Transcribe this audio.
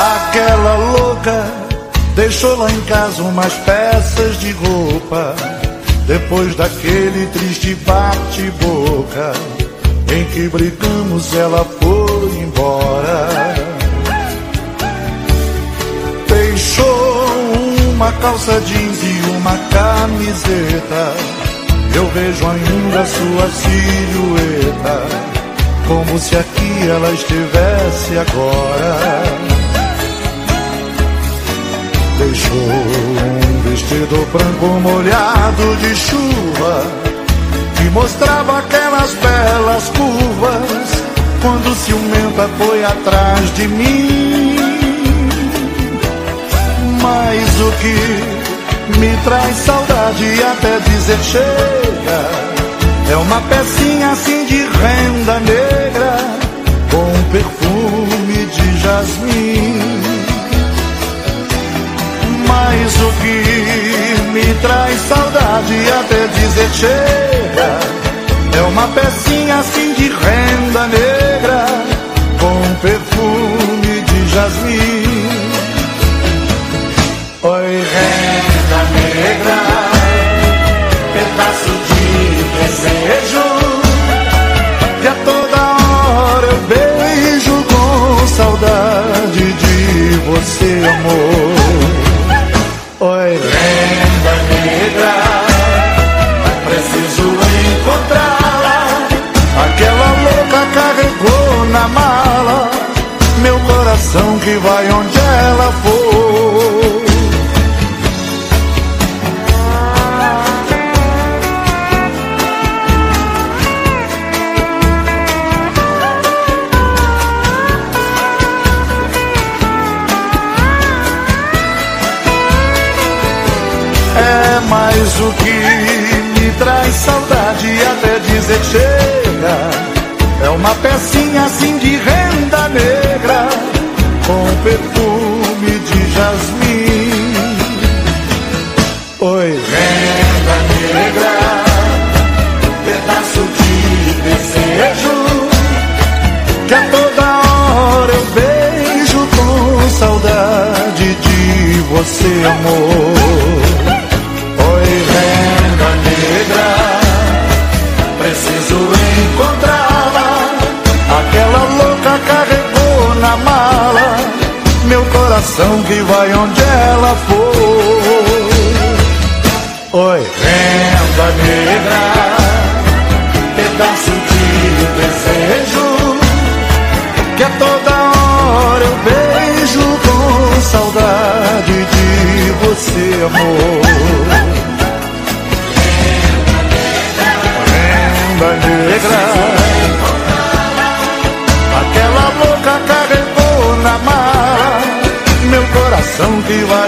Aquela louca deixou lá em casa umas peças de roupa, depois daquele triste bate-boca em que brigamos, ela foi embora. Deixou uma calça jeans e uma camiseta, eu vejo ainda sua silhueta, como se aqui ela estivesse agora. Deixou um vestido branco molhado de chuva, que mostrava aquelas belas curvas, quando ciumenta foi atrás de mim. Mas o que me traz saudade até dizer chega é uma pecinha assim de renda negra, com um perfume de jasmim. Mas o que me traz saudade até dizer chega é uma pecinha assim de renda negra, com um perfume de jasmim. Oi, renda negra, pedaço de desejo, que a toda hora eu beijo com saudade de você, amor. Oi, renda negra, preciso encontrá-la. Aquela louca carregou na mala meu coração, que vai onde ela for. Mas o que me traz saudade até dizer chega é uma pecinha assim de renda negra, com perfume de jasmim. Oi, renda negra, pedaço de desejo, que a toda hora eu beijo com saudade de você, amor. Renda negra, preciso encontrá-la. Aquela louca carregou na mala meu coração, que vai onde ela for. Oi, renda negra, pedaço de desejo, que a toda hora eu beijo com saudade de você, amor. Negra, aquela louca carregou na mala meu coração, que vai